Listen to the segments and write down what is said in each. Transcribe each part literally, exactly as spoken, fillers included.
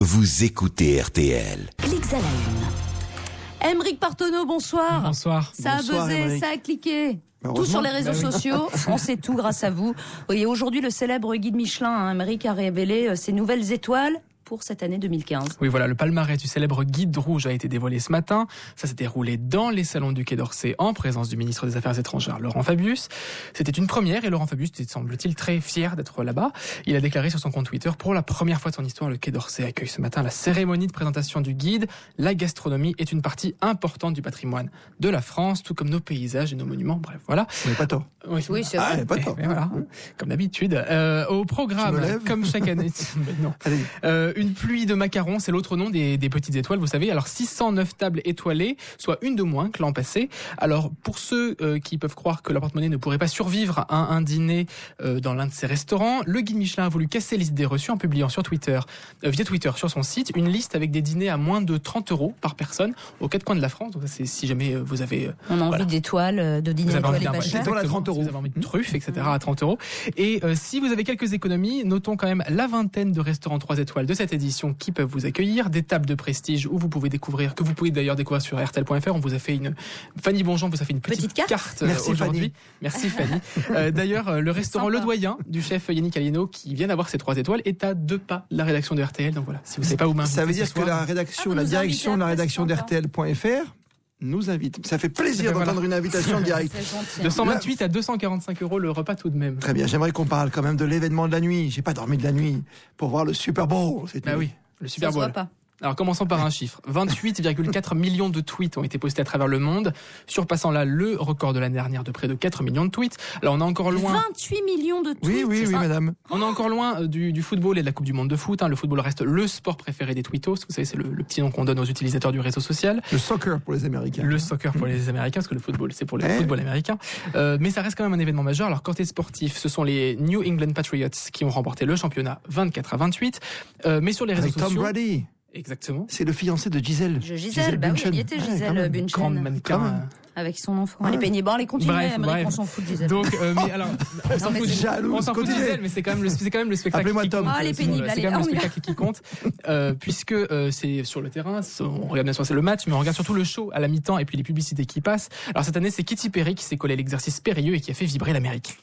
Vous écoutez R T L. Clics à la une. Aymeric Partonneau, bonsoir. Bonsoir. Ça bonsoir, a buzzé, Aymeric. ça a cliqué. Tout sur les réseaux bah oui. sociaux, on sait tout grâce à vous. Et aujourd'hui, le célèbre guide Michelin, hein, Aymeric, a révélé ses nouvelles étoiles pour cette année deux mille quinze. Oui, voilà, le palmarès du célèbre guide rouge a été dévoilé ce matin. Ça s'est déroulé dans les salons du Quai d'Orsay en présence du ministre des Affaires étrangères, Laurent Fabius. C'était une première et Laurent Fabius était, semble-t-il, très fier d'être là-bas. Il a déclaré sur son compte Twitter, pour la première fois de son histoire, le Quai d'Orsay accueille ce matin la cérémonie de présentation du guide. La gastronomie est une partie importante du patrimoine de la France, tout comme nos paysages et nos monuments. Bref, voilà. Vous n'avez pas tort. Oui, Oui, c'est Ah, vrai. pas tort. Et voilà, comme d'habitude. Euh, au programme, Je me lève. comme chaque année. Mais non. Allez. Euh, une pluie de macarons, c'est l'autre nom des, des petites étoiles, vous savez. Alors six cent neuf tables étoilées, soit une de moins que l'an passé. Alors pour ceux euh, qui peuvent croire que leur porte-monnaie ne pourrait pas survivre à un dîner euh, dans l'un de ces restaurants, le guide Michelin a voulu casser les idées reçues en publiant sur Twitter, euh, via Twitter sur son site, une liste avec des dîners à moins de trente euros par personne aux quatre coins de la France. Donc ça, c'est si jamais euh, vous avez... Euh, On a envie voilà. d'étoiles, euh, de dîner Vous avez envie étoilé d'un pas cher. Étoile à trente euros. Si vous avez envie de truffes, et cetera à trente euros. Et euh, si vous avez quelques économies, notons quand même la vingtaine de restaurants trois étoiles de cette édition qui peuvent vous accueillir, des tables de prestige où vous pouvez découvrir, que vous pouvez d'ailleurs découvrir sur R T L point F R. On vous a fait une, Fanny Bonjean vous a fait une petite, Petite carte. euh, Merci, aujourd'hui. Fanny. Merci Fanny. Euh, d'ailleurs, euh, le restaurant Sympa. Le Doyen du chef Yannick Allieno qui vient d'avoir ses trois étoiles est à deux pas de la rédaction de R T L. Donc voilà, si vous savez pas où m'inviter Ça veut ce dire que soir, la rédaction, Ah, vous la nous direction de la invitez rédaction après, d'R T L point F R nous invite. Ça fait plaisir Voilà. d'entendre une invitation en direct. C'est gentil. de cent vingt-huit à deux cent quarante-cinq euros le repas tout de même. Très bien, j'aimerais qu'on parle quand même de l'événement de la nuit. J'ai pas dormi de la nuit pour voir le Super Bowl. cette Bah nuit. oui, le Ça Super se voit Bowl. pas. Alors commençons par un chiffre. vingt-huit virgule quatre millions de tweets ont été postés à travers le monde, surpassant là le record de l'année dernière de près de quatre millions de tweets. Alors on est encore loin, vingt-huit millions de tweets. Oui, oui, oui, Ah, madame. on est encore loin euh, du, du football et de la Coupe du Monde de foot. hein. Le football reste le sport préféré des tweetos. Vous savez, c'est le, le petit nom qu'on donne aux utilisateurs du réseau social. Le soccer pour les Américains. Le soccer pour les Américains, parce que le football, c'est pour le Eh. football américain. Euh, mais ça reste quand même un événement majeur. Alors, côté sportif, ce sont les New England Patriots qui ont remporté le championnat vingt-quatre à vingt-huit. Euh, mais sur les réseaux Avec Tom sociaux... Brady. Exactement. C'est le fiancé de Gisèle. Je- Gisèle, bah oui, Bündchen. il y était Ouais, quand Gisèle même. Bündchen. Grande mannequin. Quand même. euh, Avec son enfant. Ouais. Elle est pénible. Bon, allez, continuez, Bref, Aymeric, bref. on s'en fout de Gisèle. Donc, euh, mais alors, on s'en mais fout, c'est de- jalouse, on s'en fout de continuez. Gisèle, mais c'est quand même le, c'est quand même le spectacle Appelez-moi qui Tom. compte. Ah, elle est pénible, C'est allez, quand même on le y va. spectacle qui compte, euh, puisque euh, c'est sur le terrain. c'est- On regarde bien sûr c'est le match, mais on regarde surtout le show à la mi-temps et puis les publicités qui passent. Alors cette année, c'est Katy Perry qui s'est collée à l'exercice périlleux et qui a fait vibrer l'Amérique.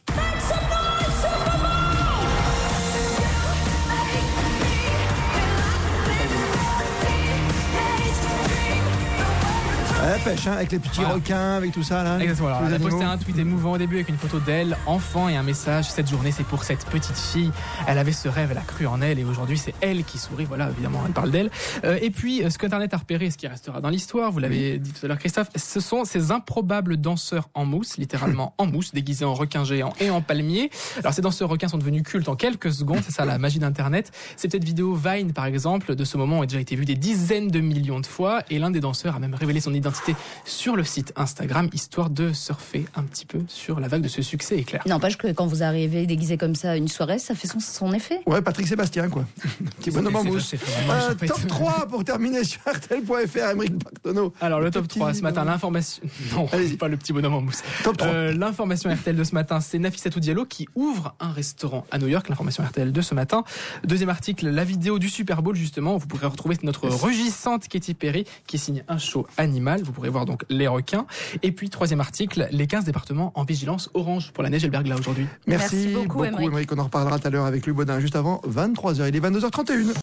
Ouais, pêche, hein, avec les petits Voilà. requins, avec tout ça, là. Exactement. Alors, Tous les elle a posté animaux. un tweet émouvant au début avec une photo d'elle, enfant, et un message. Cette journée, c'est pour cette petite fille. Elle avait ce rêve, elle a cru en elle, et aujourd'hui, c'est elle qui sourit. Voilà, évidemment, elle parle d'elle. Euh, et puis, euh, ce qu'Internet a repéré, ce qui restera dans l'histoire, vous l'avez dit tout à l'heure, Christophe, ce sont ces improbables danseurs en mousse, littéralement en mousse, déguisés en requins géants et en palmiers. Alors, ces danseurs requins sont devenus cultes en quelques secondes. C'est ça la magie d'Internet. Ces petites vidéos Vine, par exemple, de ce moment ont déjà été vues des dizaines de millions de fois, et l'un des danseurs a même révélé son identité sur le site Instagram, histoire de surfer un petit peu sur la vague de ce succès éclair. N'empêche que quand vous arrivez déguisé comme ça à une soirée, ça fait son, son effet. Ouais, Patrick Sébastien, quoi. Petit bonhomme en C'est- mousse. c'est vraiment Euh, chouette. top trois pour terminer sur R T L point F R, Aymeric Partonneau. Alors le top Petit trois ce matin, bonhomme. l'information... Non, Allez-y. pas le petit bonhomme en mousse. Top trois. Euh, l'information R T L de ce matin, c'est Nafissatou Diallo qui ouvre un restaurant à New York. L'information R T L de ce matin. Deuxième article, la vidéo du Super Bowl, justement, où vous pourrez retrouver notre rugissante Katy Perry qui signe un show animal. Vous pourrez voir donc les requins. Et puis troisième article, les quinze départements en vigilance orange pour la neige et le verglas aujourd'hui. Merci, Merci beaucoup, Aymeric. Aymeric. On en reparlera tout à l'heure avec Louis Baudin juste avant vingt-trois heures. Il est vingt-deux heures trente et une.